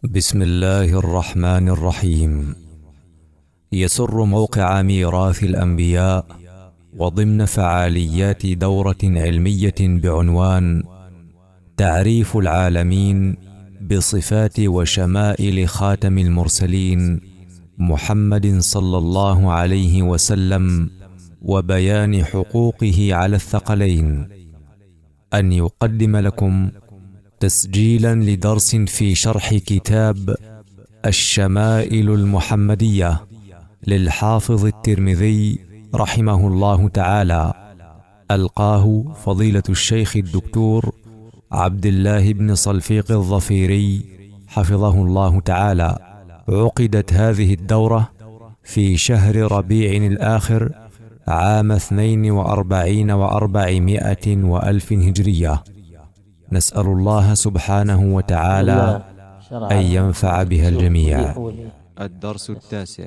بسم الله الرحمن الرحيم. يسر موقع ميراث الأنبياء وضمن فعاليات دورة علمية بعنوان تعريف العالمين بصفات وشمائل خاتم المرسلين محمد صلى الله عليه وسلم وبيان حقوقه على الثقلين، أن يقدم لكم تسجيلا لدرس في شرح كتاب الشمائل المحمدية للحافظ الترمذي رحمه الله تعالى، ألقاه فضيلة الشيخ الدكتور عبد الله بن صلفيق الظفيري حفظه الله تعالى. عقدت هذه الدورة في شهر ربيع الآخر عام 42 و400 وألف هجرية. نسأل الله سبحانه وتعالى أن ينفع بها الجميع. الدرس التاسع.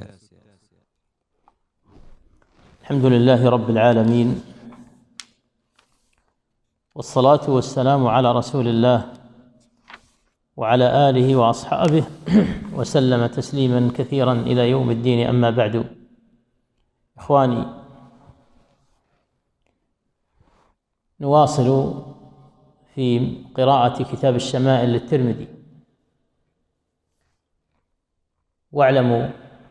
الحمد لله رب العالمين، والصلاة والسلام على رسول الله وعلى آله وأصحابه وسلم تسليما كثيرا إلى يوم الدين. أما بعد، إخواني، نواصل في قراءة كتاب الشمائل للترمذي. واعلموا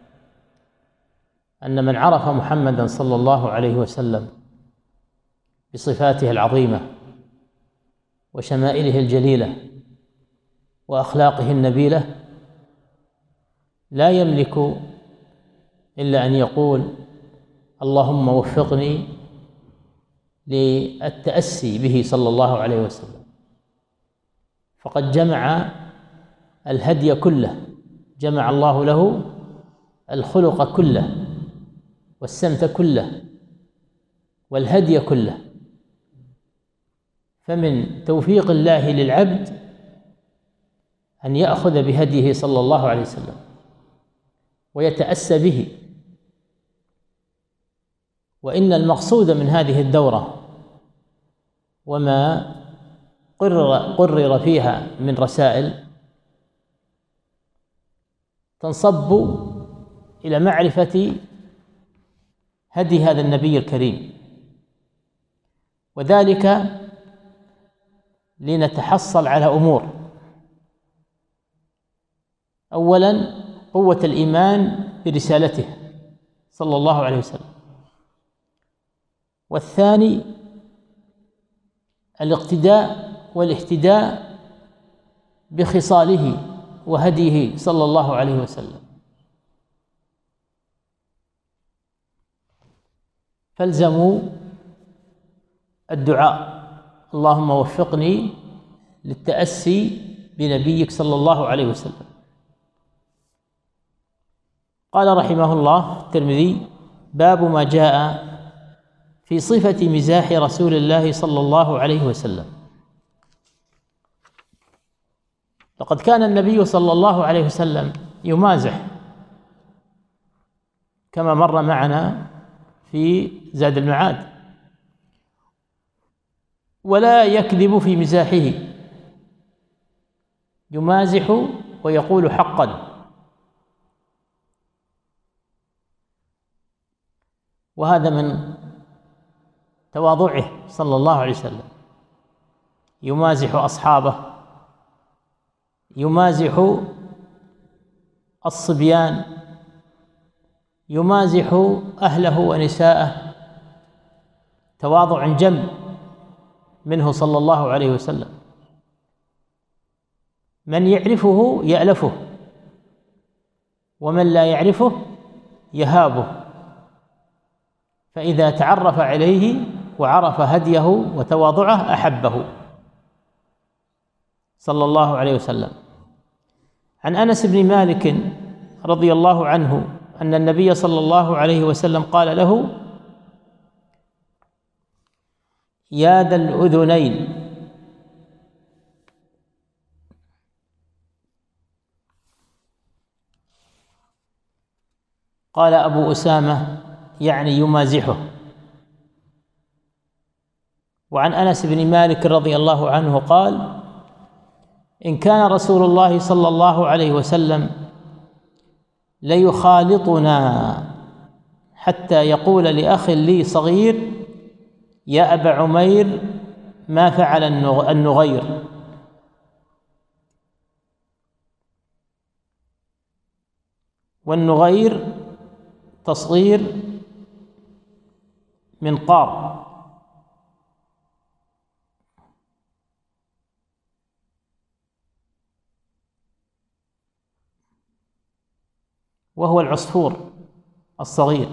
أن من عرف محمدا صلى الله عليه وسلم بصفاته العظيمة وشمائله الجليلة وأخلاقه النبيلة لا يملك إلا أن يقول: اللهم وفقني للتأسي به صلى الله عليه وسلم، فقد جمع الهدي كله، جمع الله له الخلق كله والسمت كله والهدي كله. فمن توفيق الله للعبد أن يأخذ بهديه صلى الله عليه وسلم ويتأسى به. وإن المقصود من هذه الدورة وما قرر فيها من رسائل تنصب إلى معرفة هدي هذا النبي الكريم، وذلك لنتحصل على أمور: أولاً قوة الإيمان برسالته صلى الله عليه وسلم، والثاني الاقتداء والاهتداء بخصاله وهديه صلى الله عليه وسلم. فالزموا الدعاء: اللهم وفقني للتأسي بنبيك صلى الله عليه وسلم. قال رحمه الله الترمذي: باب ما جاء في صفة مزاح رسول الله صلى الله عليه وسلم. لقد كان النبي صلى الله عليه وسلم يمازح كما مر معنا في زاد المعاد، ولا يكذب في مزاحه، يمازح ويقول حقا. وهذا من تواضعه صلى الله عليه وسلم، يمازح أصحابه، يمازح الصبيان، يمازح أهله ونساءه، تواضع جم منه صلى الله عليه وسلم. من يعرفه يألفه، ومن لا يعرفه يهابه، فإذا تعرف عليه وعرف هديه وتواضعه أحبه صلى الله عليه وسلم. عن أنس بن مالك رضي الله عنه أن النبي صلى الله عليه وسلم قال له: يا ذا الأذنين، قال أبو أسامة: يعني يمازحه. وعن أنس بن مالك رضي الله عنه قال: إن كان رسول الله صلى الله عليه وسلم ليخالطنا حتى يقول لأخ لي صغير: يا أبا عمير، ما فعل النغير. والنغير تصغير منقار، وهو العصفور الصغير.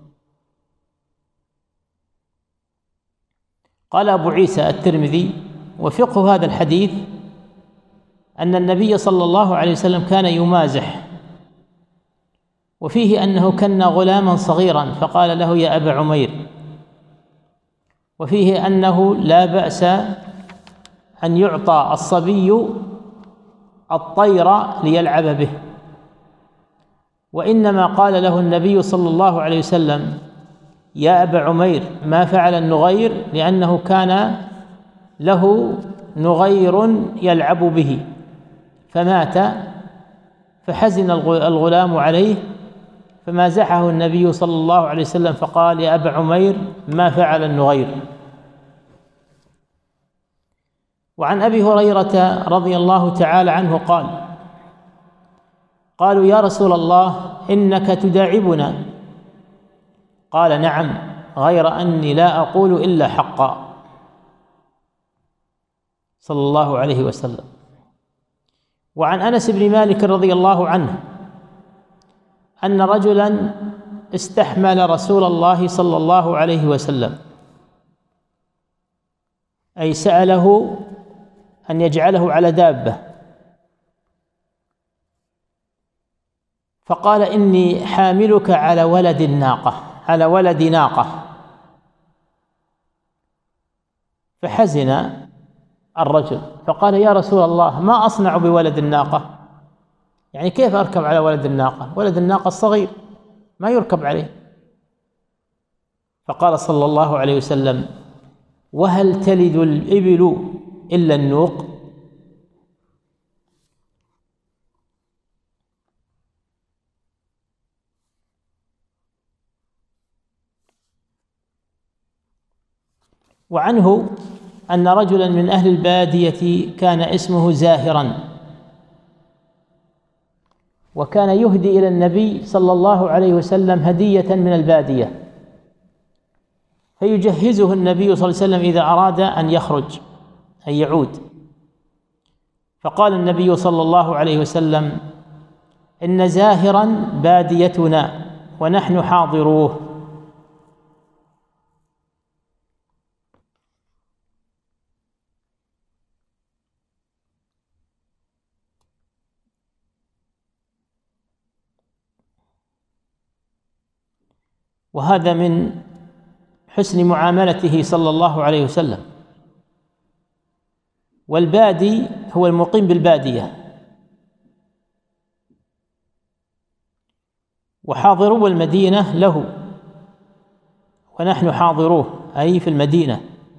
قال أبو عيسى الترمذي: وفقه هذا الحديث أن النبي صلى الله عليه وسلم كان يمازح، وفيه أنه كان غلاما صغيرا فقال له: يا أبا عمير. وفيه أنه لا بأس أن يعطى الصبي الطير ليلعب به، وإنما قال له النبي صلى الله عليه وسلم: يا أبا عمير، ما فعل النغير، لأنه كان له نغير يلعب به فمات، فحزن الغلام عليه، فمازحه النبي صلى الله عليه وسلم فقال: يا أبا عمير، ما فعل النغير. وعن أبي هريرة رضي الله تعالى عنه قال: قالوا: يا رسول الله، إنك تداعبنا. قال: نعم، غير أني لا أقول إلا حقا، صلى الله عليه وسلم. وعن أنس بن مالك رضي الله عنه أن رجلا استحمل رسول الله صلى الله عليه وسلم، أي سأله أن يجعله على دابة، فقال: إني حاملك على ولد ناقة. فحزن الرجل فقال: يا رسول الله، ما أصنع بولد الناقة؟ يعني كيف أركب على ولد الناقة؟ ولد الناقة الصغير ما يركب عليه. فقال صلى الله عليه وسلم: وهل تلد الإبل إلا النوق؟ وعنه أن رجلا من أهل البادية كان اسمه زاهرا، وكان يهدي إلى النبي صلى الله عليه وسلم هدية من البادية، فيجهزه النبي صلى الله عليه وسلم إذا أراد أن يخرج أن يعود. فقال النبي صلى الله عليه وسلم: إن زاهرا باديتنا ونحن حاضروه. وهذا من حسن معاملته صلى الله عليه وسلم. والبادي هو المقيم بالبادية، وحاضرو المدينة له، ونحن حاضروه أي في المدينة.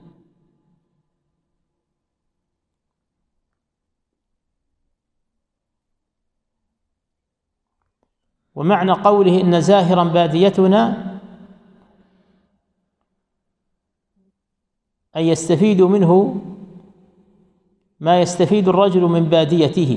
ومعنى قوله إن زاهرا باديتنا أن يستفيد منه ما يستفيد الرجل من باديته.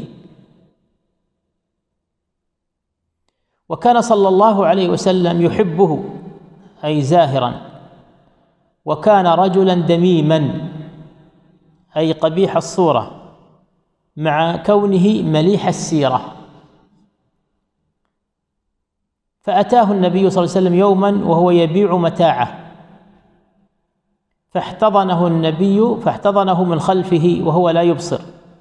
وكان صلى الله عليه وسلم يحبه أي زاهرا، وكان رجلا دميما أي قبيح الصورة، مع كونه مليح السيرة. فأتاه النبي صلى الله عليه وسلم يوما وهو يبيع متاعه، فاحتضنه من خلفه وهو لا يبصر،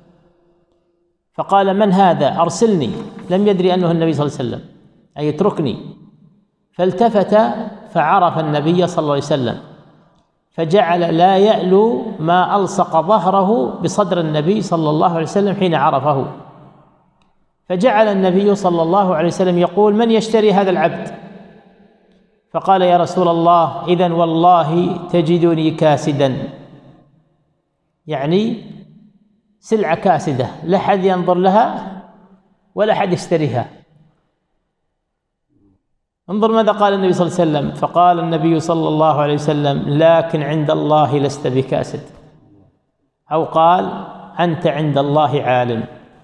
فقال: من هذا؟ أرسلني. لم يدري أنه النبي صلى الله عليه وسلم، أي اتركني. فالتفت فعرف النبي صلى الله عليه وسلم، فجعل لا يألو ما ألصق ظهره بصدر النبي صلى الله عليه وسلم حين عرفه. فجعل النبي صلى الله عليه وسلم يقول: من يشتري هذا العبد؟ فقال: يا رسول الله، إذن والله تجدني كاسدا، يعني سلعة كاسدة لا أحد ينظر لها ولا أحد يشتريها. انظر ماذا قال النبي صلى الله عليه وسلم، فقال النبي صلى الله عليه وسلم: لكن عند الله لست بكاسد، أو قال: أنت عند الله عالم.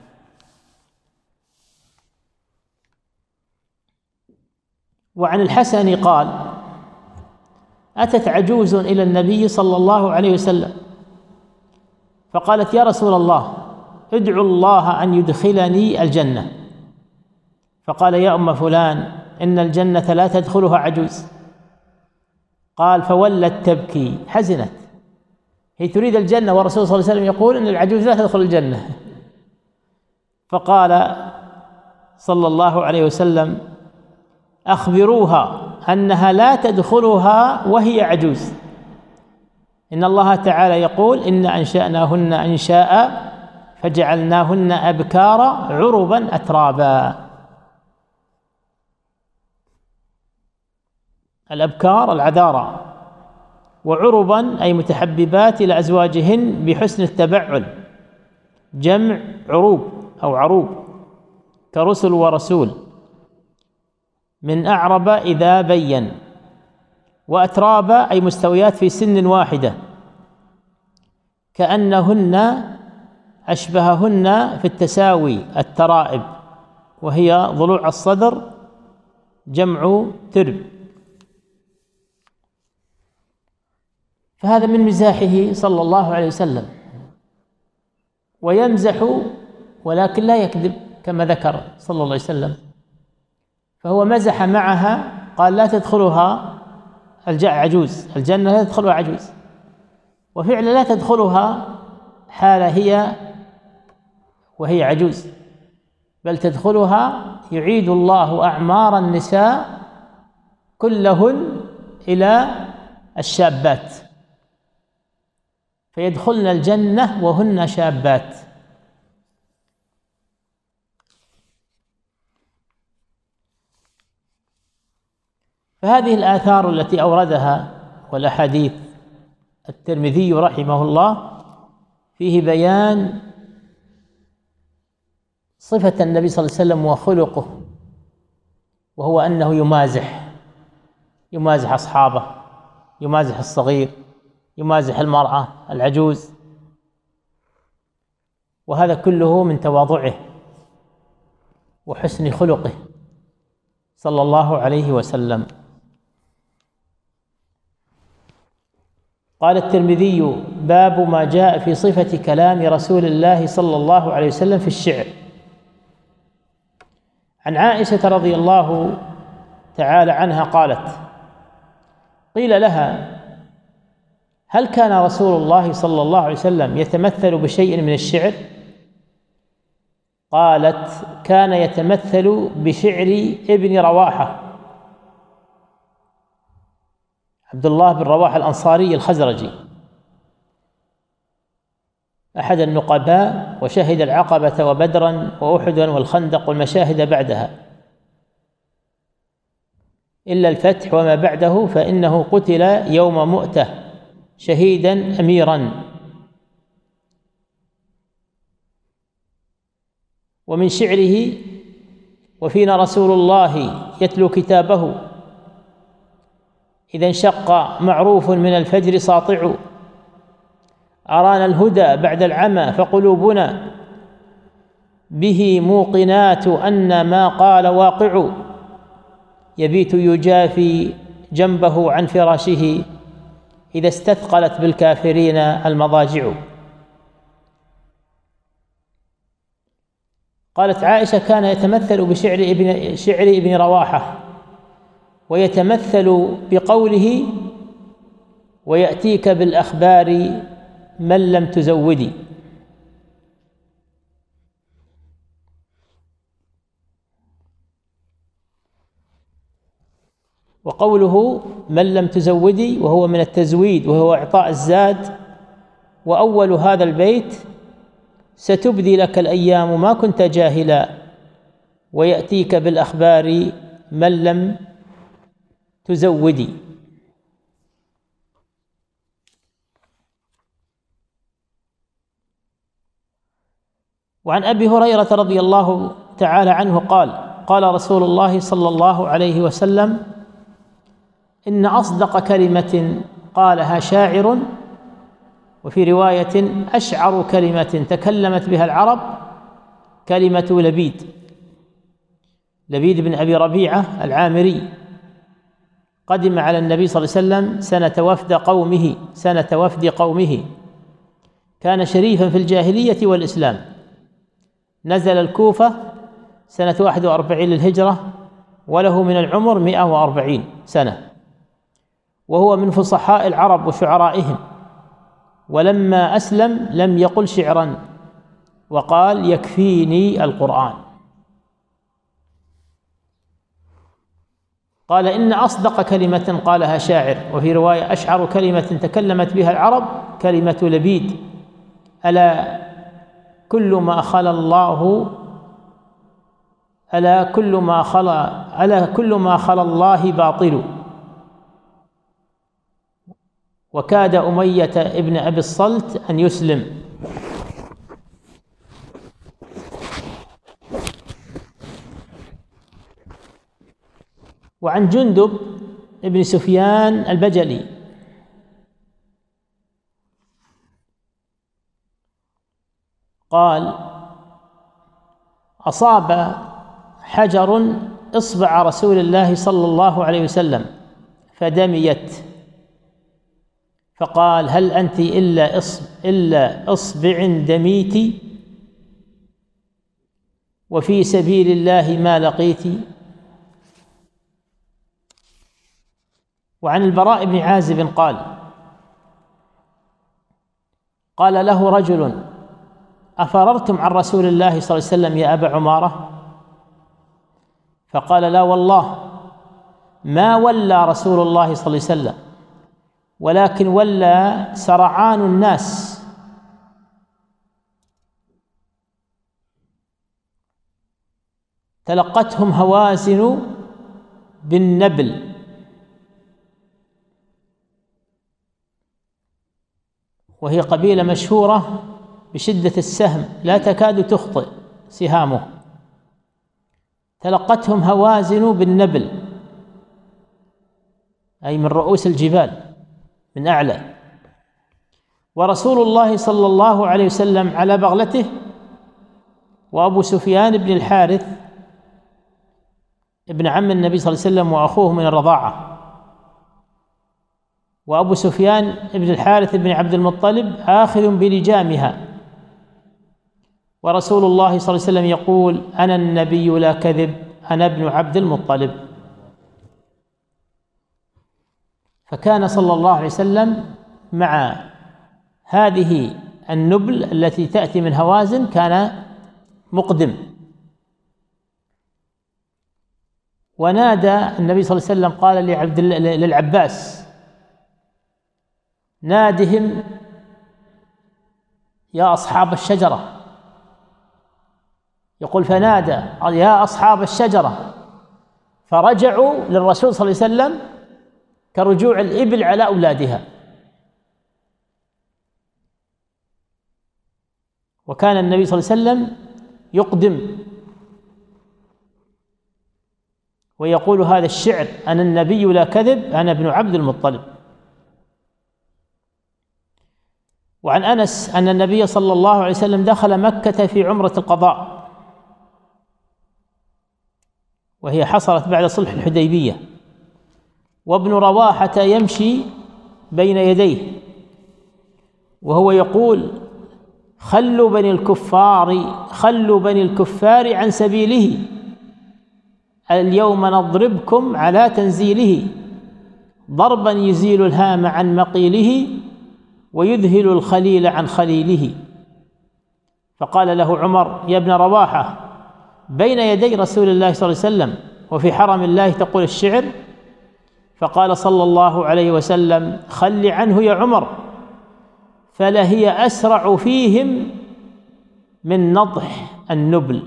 وعن الحسن قال: أتت عجوز إلى النبي صلى الله عليه وسلم فقالت: يا رسول الله، ادعو الله أن يدخلني الجنة. فقال: يا أم فلان، إن الجنة لا تدخلها عجوز. قال: فولت تبكي، حزنت، هي تريد الجنة والرسول صلى الله عليه وسلم يقول إن العجوز لا تدخل الجنة. فقال صلى الله عليه وسلم: أخبروها أنها لا تدخلها وهي عجوز، إن الله تعالى يقول: إن أنشأناهن إنشاء فجعلناهن أبكارا عربا أترابا. الأبكار العذارى، وعربا أي متحببات إلى أزواجهن بحسن التبعل، جمع عروب أو عروب، كرسل ورسول، من أعرب إذا بين. وأترابا أي مستويات في سن واحدة، كأنهن أشبههن في التساوي الترائب، وهي ضلوع الصدر، جمع ترب. فهذا من مزاحه صلى الله عليه وسلم، ويمزح ولكن لا يكذب كما ذكر صلى الله عليه وسلم. فهو مزح معها، قال: لا تدخلها عجوز، الجنة لا تدخلها عجوز، وفعلا لا تدخلها حال هي وهي عجوز، بل تدخلها يعيد الله أعمار النساء كلهن إلى الشابات، فيدخلن الجنة وهن شابات. فهذه الآثار التي أوردها والأحاديث الترمذي رحمه الله فيه بيان صفة النبي صلى الله عليه وسلم وخلقه، وهو أنه يمازح أصحابه، يمازح الصغير، يمازح المرأة العجوز، وهذا كله من تواضعه وحسن خلقه صلى الله عليه وسلم. قال الترمذي: باب ما جاء في صفة كلام رسول الله صلى الله عليه وسلم في الشعر. عن عائشة رضي الله تعالى عنها قالت: قيل لها: هل كان رسول الله صلى الله عليه وسلم يتمثل بشيء من الشعر؟ قالت: كان يتمثل بشعر ابن رواحة، عبد الله بن رواحة الأنصاري الخزرجي، أحد النقباء، وشهد العقبة وبدرا وأحدا والخندق والمشاهد بعدها إلا الفتح وما بعده، فإنه قتل يوم مؤتة شهيدا أميرا. ومن شعره: وفينا رسول الله يتلو كتابه، إذا انشق معروف من الفجر ساطع، أرانا الهدى بعد العمى فقلوبنا به موقنات أن ما قال واقع، يبيت يجافي جنبه عن فراشه إذا استثقلت بالكافرين المضاجع. قالت عائشة: كان يتمثل بشعر ابن رواحة، ويتمثل بقوله: ويأتيك بالأخبار من لم تزودي. وقوله من لم تزودي وهو من التزويد، وهو إعطاء الزاد. وأول هذا البيت: ستبدي لك الأيام ما كنت جاهلا، ويأتيك بالأخبار من لم تزودي. وعن أبي هريرة رضي الله تعالى عنه قال: قال رسول الله صلى الله عليه وسلم: إن أصدق كلمة قالها شاعر، وفي رواية أشعر كلمة تكلمت بها العرب كلمة لبيد بن أبي ربيعة العامري، قدم على النبي صلى الله عليه وسلم سنة وفد قومه، كان شريفا في الجاهلية والإسلام، نزل الكوفة سنة 41 للهجرة، وله من العمر 140 سنة، وهو من فصحاء العرب وشعرائهم، ولما أسلم لم يقل شعرا، وقال: يكفيني القرآن. قال: إن أصدق كلمة قالها شاعر، وفي رواية أشعر كلمة تكلمت بها العرب كلمة لبيد: ألا كل ما خلا الله باطل. وكاد أمية ابن أبي الصلت أن يسلم. وعن جندب ابن سفيان البجلي قال: أصاب حجر إصبع رسول الله صلى الله عليه وسلم فدميت، فقال: هل أنت إلا إصبع دميت، وفي سبيل الله ما لقيت. وعن البراء بن عازب قال له رجل: أفررتم عن رسول الله صلى الله عليه وسلم يا أبا عمارة؟ فقال: لا والله ما ولى رسول الله صلى الله عليه وسلم، ولكن ولى سرعان الناس، تلقتهم هوازن بالنبل، وهي قبيلة مشهورة بشدة السهم لا تكاد تخطئ سهامه، تلقتهم هوازن بالنبل أي من رؤوس الجبال من أعلى، ورسول الله صلى الله عليه وسلم على بغلته، وأبو سفيان بن الحارث ابن عم النبي صلى الله عليه وسلم وأخوه من الرضاعة، وأبو سفيان بن الحارث بن عبد المطلب آخذ بلجامها، ورسول الله صلى الله عليه وسلم يقول: أنا النبي لا كذب، أنا ابن عبد المطلب. فكان صلى الله عليه وسلم مع هذه النبل التي تأتي من هوازن كان مقدم. ونادى النبي صلى الله عليه وسلم قال للعباس: نادهم يا أصحاب الشجرة. يقول: فنادى يا أصحاب الشجرة، فرجعوا للرسول صلى الله عليه وسلم كرجوع الإبل على أولادها. وكان النبي صلى الله عليه وسلم يقدم ويقول هذا الشعر: أنا النبي لا كذب، أنا ابن عبد المطلب. وعن أنس أن النبي صلى الله عليه وسلم دخل مكة في عمرة القضاء، وهي حصلت بعد صلح الحديبية، وابن رواحة يمشي بين يديه وهو يقول: خلوا بني الكفار عن سبيله، اليوم نضربكم على تنزيله، ضربا يزيل الهام عن مقيله، ويذهل الخليل عن خليله. فقال له عمر: يا ابن رواحة، بين يدي رسول الله صلى الله عليه وسلم وفي حرم الله تقول الشعر؟ فقال صلى الله عليه وسلم: خل عنه يا عمر، فلهي أسرع فيهم من نضح النبل.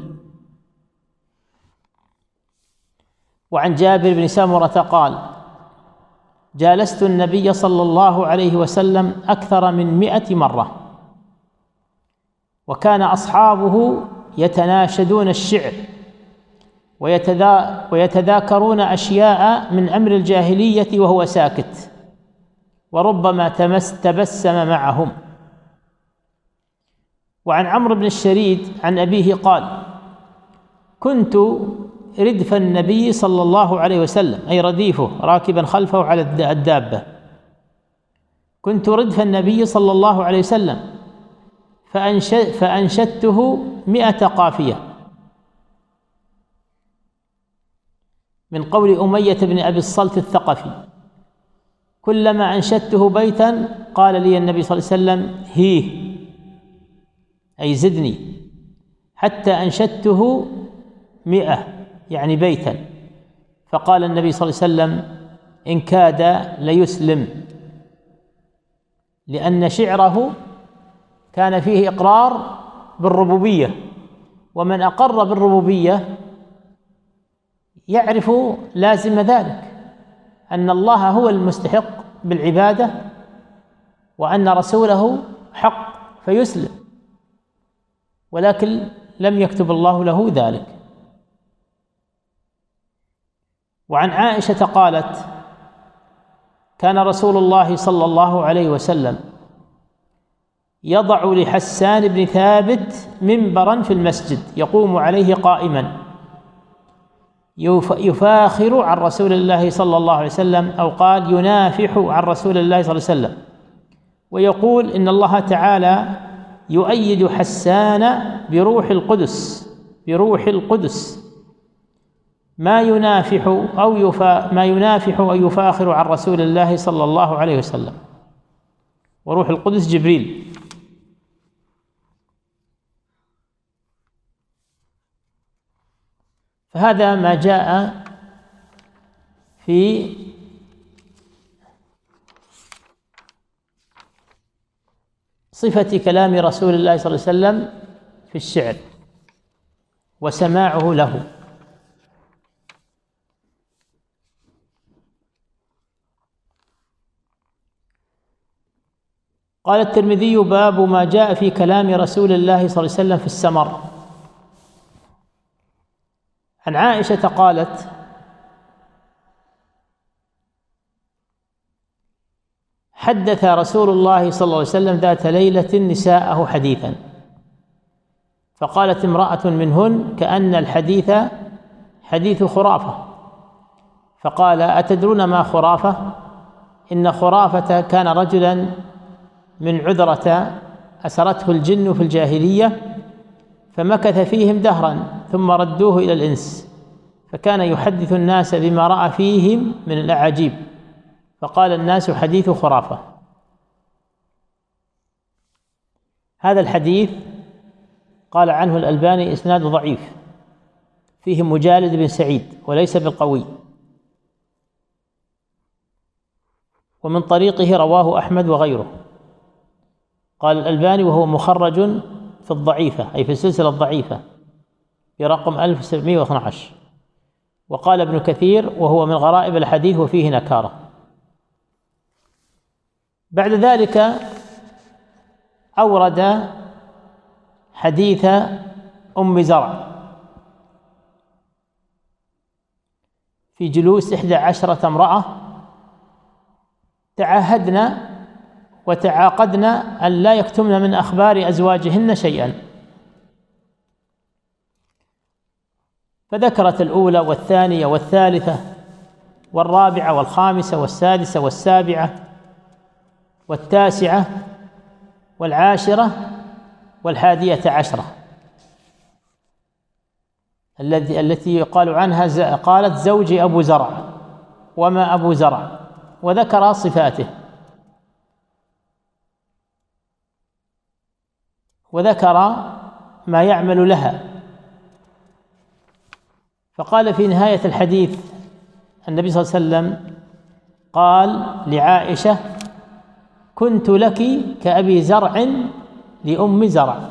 وعن جابر بن سمرة قال: جالست النبي صلى الله عليه وسلم أكثر من 100 مرة، وكان أصحابه يتناشدون الشعر ويتذاكرون أشياء من أمر الجاهلية وهو ساكت، وربما تبسم معهم. وعن عمرو بن الشريد عن أبيه قال: كنت ردف النبي صلى الله عليه وسلم، أي رديفه راكبا خلفه على الدابة، كنت ردف النبي صلى الله عليه وسلم فأنشدته 100 قافية، من قول أمية بن أبي الصلت الثقفي: كلما أنشدته بيتا قال لي النبي صلى الله عليه وسلم: هيه، أي زدني، حتى أنشدته 100 يعني بيتا، فقال النبي صلى الله عليه وسلم: إن كاد ليسلم، لأن شعره كان فيه إقرار بالربوبية، ومن أقر بالربوبية يعرف لازم ذلك، أن الله هو المستحق بالعبادة وأن رسوله حق فيسلم، ولكن لم يكتب الله له ذلك. وعن عائشة قالت: كان رسول الله صلى الله عليه وسلم يضع لحسان بن ثابت منبرا في المسجد يقوم عليه قائما يفاخر عن رسول الله صلى الله عليه وسلم، أو قال ينافح عن رسول الله صلى الله عليه وسلم، ويقول إن الله تعالى يؤيد حسان بروح القدس ما ينافح أو يفاخر عن رسول الله صلى الله عليه وسلم. وروح القدس جبريل. فهذا ما جاء في صفة كلام رسول الله صلى الله عليه وسلم في الشعر وسماعه له. قال الترمذي: باب ما جاء في كلام رسول الله صلى الله عليه وسلم في السمر. عن عائشة قالت: حدث رسول الله صلى الله عليه وسلم ذات ليلة نساءه حديثا، فقالت امرأة منهن: كأن الحديث حديث خرافة. فقال: أتدرون ما خرافة؟ إن خرافة كان رجلا من عذرة أسرته الجن في الجاهلية، فمكث فيهم دهرا ثم ردوه إلى الإنس، فكان يحدث الناس بما رأى فيهم من الأعاجيب، فقال الناس: حديث خرافة. هذا الحديث قال عنه الألباني إسناد ضعيف، فيه مجالد بن سعيد وليس بالقوي، ومن طريقه رواه أحمد وغيره. قال الألباني: وهو مخرج في الضعيفة، أي في السلسلة الضعيفة، برقم 1712. وقال ابن كثير: وهو من غرائب الحديث وفيه نكارة. بعد ذلك أورد حديث أم زرع في جلوس 11 امرأة تعاهدن وتعاقدن أن لا يكتمن من أخبار أزواجهن شيئا، فذكرت الأولى والثانية والثالثة والرابعة والخامسة والسادسة والسابعة والتاسعة والعاشرة وال11، التي يقال عنها قالت: زوجي أبو زرع وما أبو زرع، وذكر صفاته وذكر ما يعمل لها. فقال في نهاية الحديث النبي صلى الله عليه وسلم قال لعائشة: كنت لك كأبي زرع لأم زرع.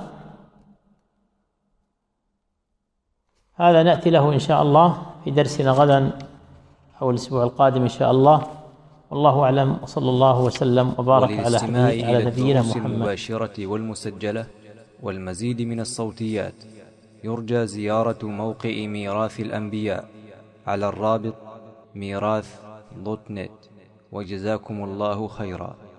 هذا نأتي له إن شاء الله في درسنا غدا أو الأسبوع القادم إن شاء الله، والله أعلم، وصلى الله وسلم وبارك على نبينا محمد. المباشرة والمسجلة والمزيد من الصوتيات يرجى زيارة موقع ميراث الأنبياء على الرابط ميراث.net. وجزاكم الله خيرا.